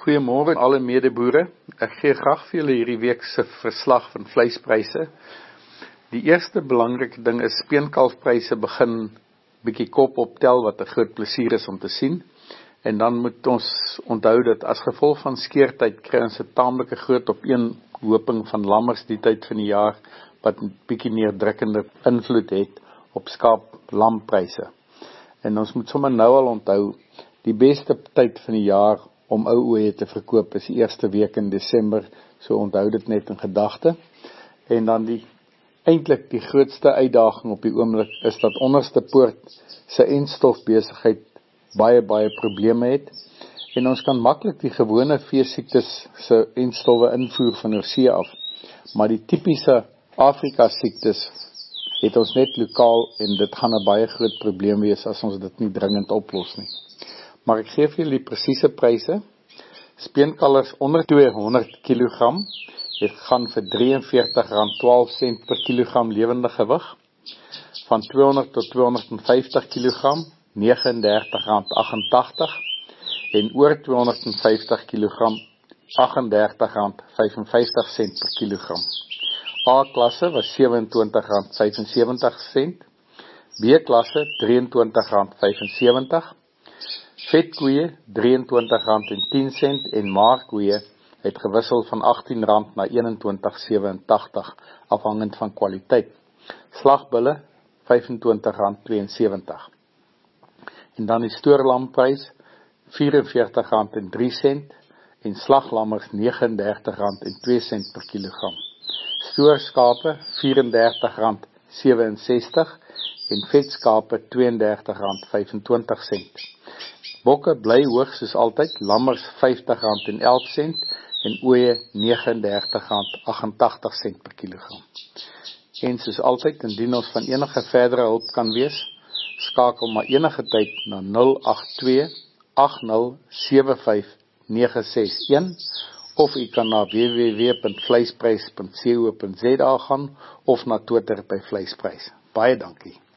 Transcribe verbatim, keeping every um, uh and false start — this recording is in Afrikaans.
Goeiemôre alle medeboere. Ek gee graag vir julle hierdie week se verslag van vleispryse. Die eerste belangrike ding is speenkalfpryse begin bietjie kop optel wat 'n groot plesier is om te sien. En dan moet ons onthou dat as gevolg van skeertyd kry ons 'n taamlike groot opeenhoping van lammers die tyd van die jaar wat bietjie neerdrukkende invloed het op skaap-lampryse. En ons moet sommer nou al onthou, die beste tyd van die jaar om ou ooe te verkoop is die eerste week in Desember, so onthou dit net in gedagte. En dan die eintlik die grootste uitdaging op die oomblik is dat onderste poort se enstofbesigheid baie baie probleme het. En ons kan maklik die gewone veesiektes se enstowwe invoer van oorsee af. Maar die tipiese Afrika siektes het ons net lokaal en dit gaan 'n baie groot probleem wees as ons dit nie dringend oplos nie. Maar ek gee vir julle die presiese pryse. Speenkalvers onder tweehonderd kilogram het gaan vir drie en veertig rand twaalf sent per kilogram lewende gewig. Van tweehonderd tot tweehonderd en vyftig kilogram nege en dertig rand agt en tagtig en oor tweehonderd en vyftig kilogram agt en dertig rand vyf en vyftig sent per kilogram. A-klasse was sewe en twintig rand vyf en sewentig sent, B-klasse drie en twintig rand vyf en sewentig, vetkoeie drie en twintig rand en tien sent en maarkoeie het gewissel van agttien rand na een en twintig komma sewe en tagtig afhangend van kwaliteit. Slagbulle vyf en twintig rand twee en sewentig. En dan die stoorlamprys vyf en veertig rand en drie sent en slaglammers nege en dertig rand en twee sent per kilogram. Stoorskape vyf en dertig rand sewe en sestig en vetskape twee en dertig rand vyf en twintig sent. Bokke bly hoog soos altyd, lammers vyftig rand en elf sent en ooe nege en dertig rand agt en tagtig sent per kilogram. En soos altyd, indien ons van enige verdere hulp kan wees, skakel maar enige tyd na nul agt twee agt nul sewe vyf nege ses een of u kan na w w w punt vleisprys punt co punt za gaan of na Twitter by Vleisprys. Baie dankie.